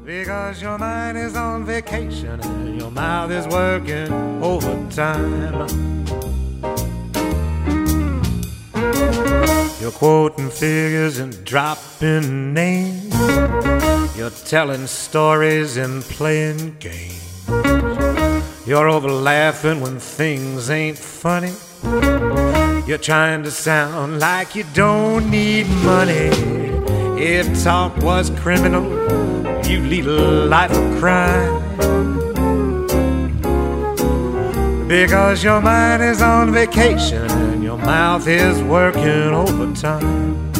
Because your mind is on vacation and your mouth is working overtime. You're quoting figures and dropping names. You're telling stories and playing games. You're over laughing when things ain't funny. You're trying to sound like you don't need money. If talk was criminal, you lead a life of crime. Because your mind is on vacation and your mouth is working overtime.